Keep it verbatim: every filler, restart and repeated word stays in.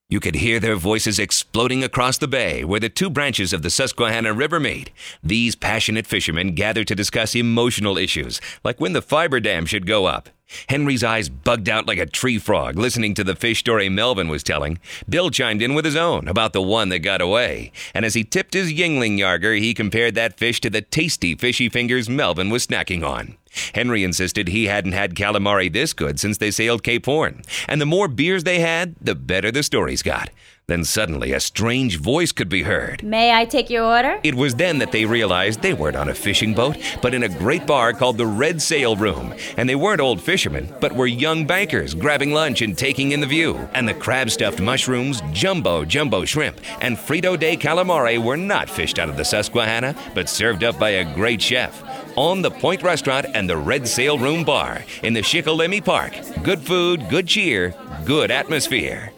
You could hear their voices exploding across the bay where the two branches of the Susquehanna River meet. These passionate fishermen gathered to discuss emotional issues, like when the fiber dam should go up. Henry's eyes bugged out like a tree frog listening to the fish story Melvin was telling. Bill chimed in with his own about the one that got away. And as he tipped his Yingling Yarger, he compared that fish to the tasty fishy fingers Melvin was snacking on. Henry insisted he hadn't had calamari this good since they sailed Cape Horn. And the more beers they had, the better the stories got. Then suddenly a strange voice could be heard. May I take your order? It was then that they realized they weren't on a fishing boat, but in a great bar called the Red Sail Room. And they weren't old fishermen, but were young bankers grabbing lunch and taking in the view. And the crab-stuffed mushrooms, jumbo jumbo shrimp, and Frito-Day calamari were not fished out of the Susquehanna, but served up by a great chef. On the Point Restaurant and the Red Sail Room Bar in the Shikellamy Park. Good food, good cheer, good atmosphere.